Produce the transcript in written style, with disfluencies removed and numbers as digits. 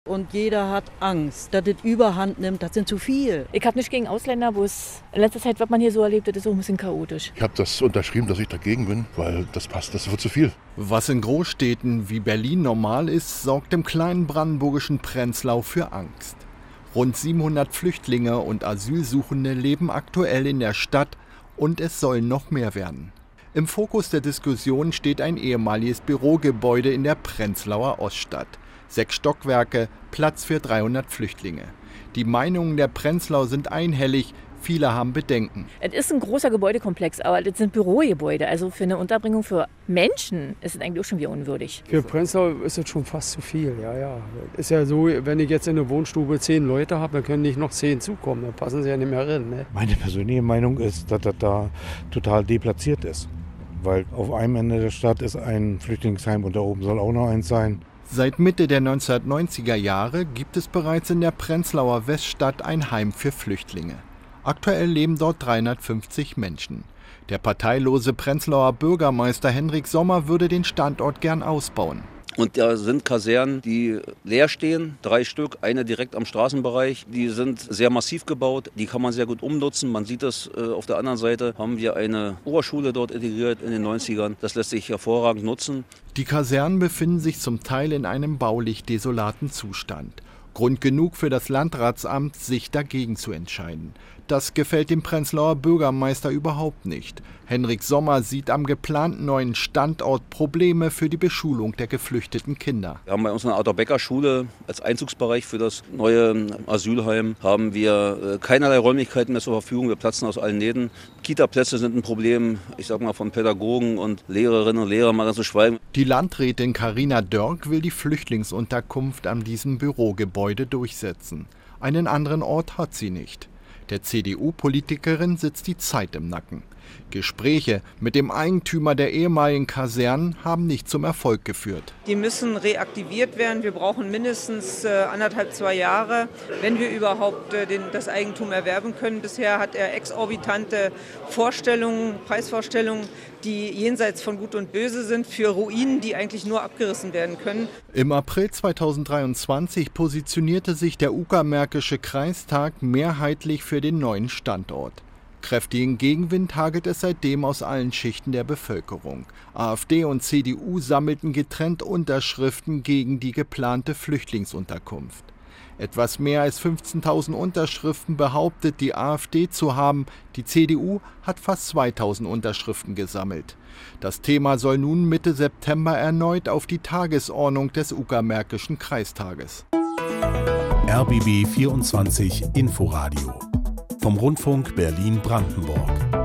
Und jeder hat Angst, dass das Überhand nimmt, das sind zu viel. Ich habe nichts gegen Ausländer, wo es in letzter Zeit, was man hier so erlebt hat, ist auch ein bisschen chaotisch. Ich habe das unterschrieben, dass ich dagegen bin, weil das passt, das wird zu viel. Was in Großstädten wie Berlin normal ist, sorgt im kleinen brandenburgischen Prenzlau für Angst. Rund 700 Flüchtlinge und Asylsuchende leben aktuell in der Stadt und es sollen noch mehr werden. Im Fokus der Diskussion steht ein ehemaliges Bürogebäude in der Prenzlauer Oststadt. 6 Stockwerke, Platz für 300 Flüchtlinge. Die Meinungen der Prenzlau sind einhellig, viele haben Bedenken. Es ist ein großer Gebäudekomplex, aber das sind Bürogebäude. Also für eine Unterbringung für Menschen ist es eigentlich auch schon wieder unwürdig. Für Prenzlau ist es schon fast zu viel, ja. Ist ja so, wenn ich jetzt in der Wohnstube 10 Leute habe, dann können nicht noch 10 zukommen, dann passen sie ja nicht mehr rein. Ne? Meine persönliche Meinung ist, dass das da total deplatziert ist. Weil auf einem Ende der Stadt ist ein Flüchtlingsheim und da oben soll auch noch eins sein. Seit Mitte der 1990er Jahre gibt es bereits in der Prenzlauer Weststadt ein Heim für Flüchtlinge. Aktuell leben dort 350 Menschen. Der parteilose Prenzlauer Bürgermeister Henrik Sommer würde den Standort gern ausbauen. Und da sind Kasernen, die leer stehen, 3 Stück, eine direkt am Straßenbereich. Die sind sehr massiv gebaut, die kann man sehr gut umnutzen. Man sieht das, auf der anderen Seite haben wir eine Oberschule dort integriert in den 90ern. Das lässt sich hervorragend nutzen. Die Kasernen befinden sich zum Teil in einem baulich desolaten Zustand. Grund genug für das Landratsamt, sich dagegen zu entscheiden. Das gefällt dem Prenzlauer Bürgermeister überhaupt nicht. Henrik Sommer sieht am geplanten neuen Standort Probleme für die Beschulung der geflüchteten Kinder. Wir haben bei uns eine Arthur-Becker-Schule als Einzugsbereich für das neue Asylheim. Haben wir keinerlei Räumlichkeiten mehr zur Verfügung. Wir platzen aus allen Nähten. Kita-Plätze sind ein Problem, ich sag mal von Pädagogen und Lehrerinnen und Lehrern mal ganz zu schweigen. Die Landrätin Carina Dörk will die Flüchtlingsunterkunft an diesem Bürogebäude durchsetzen. Einen anderen Ort hat sie nicht. Der CDU-Politikerin sitzt die Zeit im Nacken. Gespräche mit dem Eigentümer der ehemaligen Kasernen haben nicht zum Erfolg geführt. Die müssen reaktiviert werden. Wir brauchen mindestens 1,5–2 Jahre, wenn wir überhaupt das Eigentum erwerben können. Bisher hat er exorbitante Preisvorstellungen, die jenseits von Gut und Böse sind, für Ruinen, die eigentlich nur abgerissen werden können. Im April 2023 positionierte sich der Uckermärkische Kreistag mehrheitlich für den neuen Standort. Kräftigen Gegenwind hagelt es seitdem aus allen Schichten der Bevölkerung. AfD und CDU sammelten getrennt Unterschriften gegen die geplante Flüchtlingsunterkunft. Etwas mehr als 15.000 Unterschriften behauptet die AfD zu haben. Die CDU hat fast 2.000 Unterschriften gesammelt. Das Thema soll nun Mitte September erneut auf die Tagesordnung des Uckermärkischen Kreistages. RBB 24 Inforadio vom Rundfunk Berlin-Brandenburg.